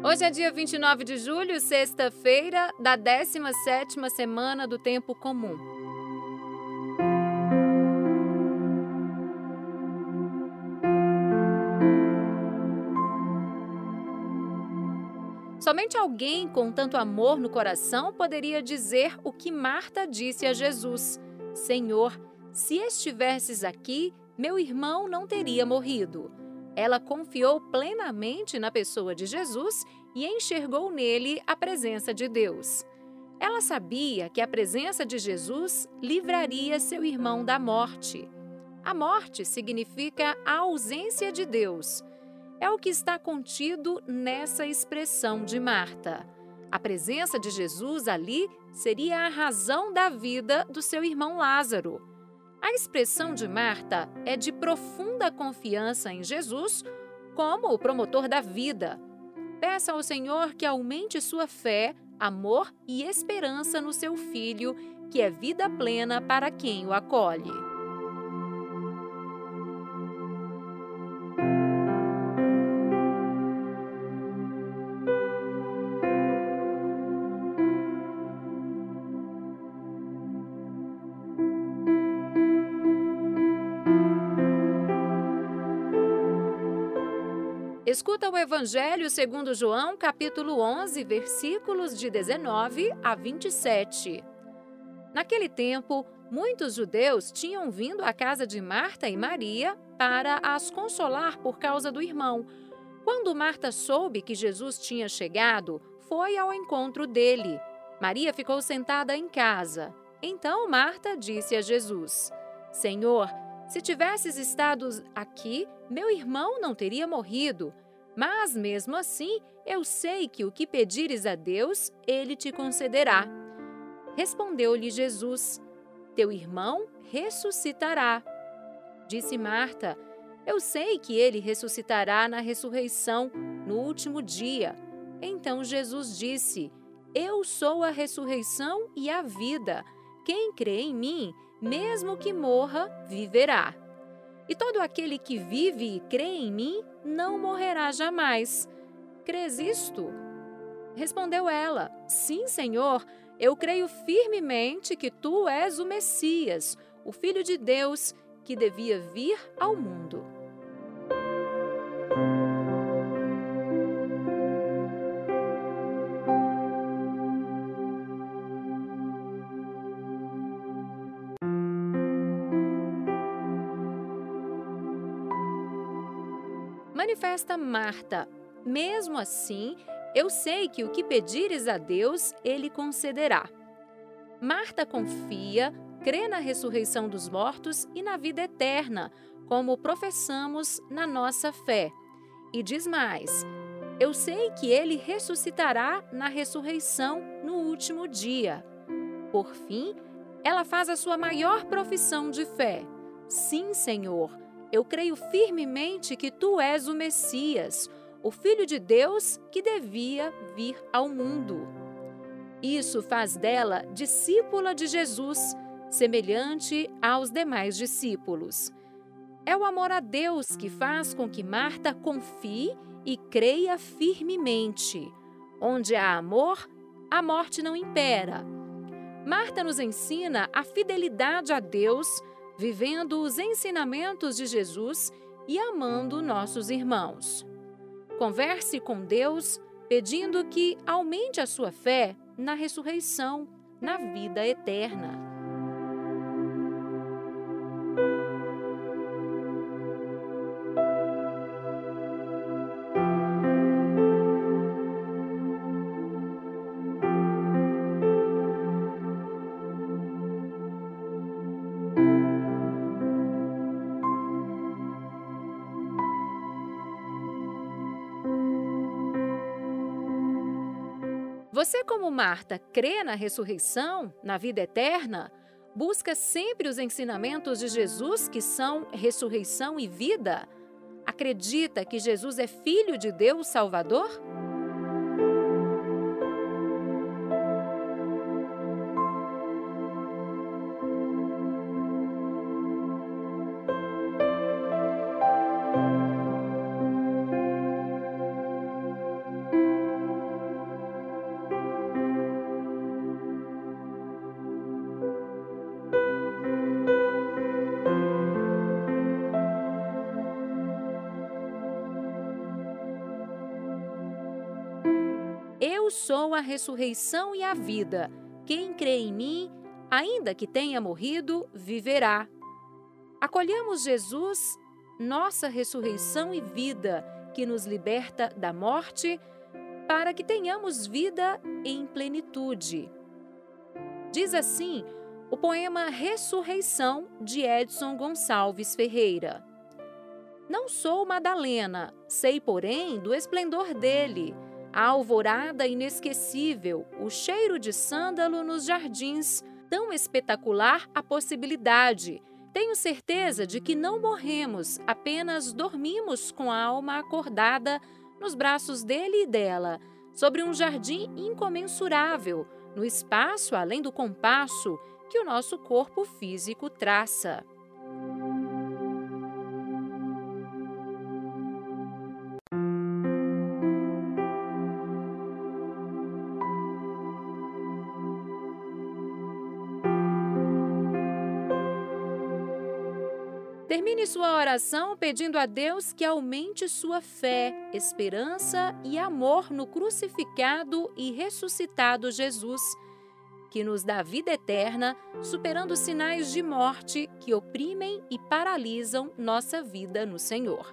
Hoje é dia 29 de julho, sexta-feira da 17ª semana do Tempo Comum. Somente alguém com tanto amor no coração poderia dizer o que Marta disse a Jesus: Senhor, se estivesses aqui, meu irmão não teria morrido. Ela confiou plenamente na pessoa de Jesus e enxergou nele a presença de Deus. Ela sabia que a presença de Jesus livraria seu irmão da morte. A morte significa a ausência de Deus. É o que está contido nessa expressão de Marta. A presença de Jesus ali seria a razão da vida do seu irmão Lázaro. A expressão de Marta é de profunda confiança em Jesus como o promotor da vida. Peça ao Senhor que aumente sua fé, amor e esperança no seu Filho, que é vida plena para quem o acolhe. Escuta o Evangelho segundo João, capítulo 11, versículos de 19 a 27. Naquele tempo, muitos judeus tinham vindo à casa de Marta e Maria para as consolar por causa do irmão. Quando Marta soube que Jesus tinha chegado, foi ao encontro dele. Maria ficou sentada em casa. Então Marta disse a Jesus: Senhor, se tivesses estado aqui, meu irmão não teria morrido. Mas, mesmo assim, eu sei que o que pedires a Deus, Ele te concederá. Respondeu-lhe Jesus: Teu irmão ressuscitará. Disse Marta: Eu sei que ele ressuscitará na ressurreição, no último dia. Então Jesus disse: Eu sou a ressurreição e a vida. Quem crê em mim, mesmo que morra, viverá. E todo aquele que vive e crê em mim não morrerá jamais. Crês isto? Respondeu ela: Sim, Senhor, eu creio firmemente que tu és o Messias, o Filho de Deus, que devia vir ao mundo. Manifesta Marta: Mesmo assim, eu sei que o que pedires a Deus, Ele concederá. Marta confia, crê na ressurreição dos mortos e na vida eterna, como professamos na nossa fé. E diz mais: Eu sei que Ele ressuscitará na ressurreição no último dia. Por fim, ela faz a sua maior profissão de fé: Sim, Senhor, eu creio firmemente que tu és o Messias, o Filho de Deus que devia vir ao mundo. Isso faz dela discípula de Jesus, semelhante aos demais discípulos. É o amor a Deus que faz com que Marta confie e creia firmemente. Onde há amor, a morte não impera. Marta nos ensina a fidelidade a Deus, vivendo os ensinamentos de Jesus e amando nossos irmãos. Converse com Deus, pedindo que aumente a sua fé na ressurreição, na vida eterna. Você, como Marta, crê na ressurreição, na vida eterna? Busca sempre os ensinamentos de Jesus, que são ressurreição e vida? Acredita que Jesus é Filho de Deus Salvador? sou a ressurreição e a vida. Quem crê em mim, ainda que tenha morrido, viverá. Acolhamos Jesus, nossa ressurreição e vida, que nos liberta da morte, para que tenhamos vida em plenitude. Diz assim o poema Ressurreição, de Edson Gonçalves Ferreira. Não sou Madalena, sei, porém, do esplendor dele, a alvorada inesquecível, o cheiro de sândalo nos jardins, tão espetacular a possibilidade. Tenho certeza de que não morremos, apenas dormimos com a alma acordada nos braços dele e dela, sobre um jardim incomensurável, no espaço além do compasso que o nosso corpo físico traça. Termine sua oração pedindo a Deus que aumente sua fé, esperança e amor no crucificado e ressuscitado Jesus, que nos dá vida eterna, superando sinais de morte que oprimem e paralisam nossa vida no Senhor.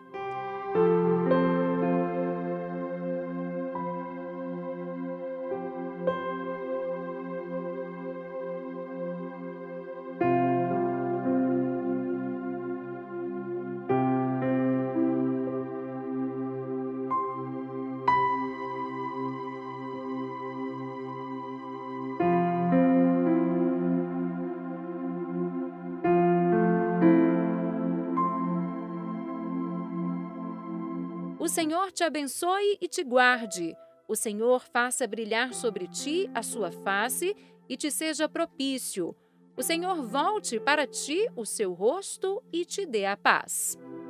O Senhor te abençoe e te guarde. O Senhor faça brilhar sobre ti a sua face e te seja propício. O Senhor volte para ti o seu rosto e te dê a paz.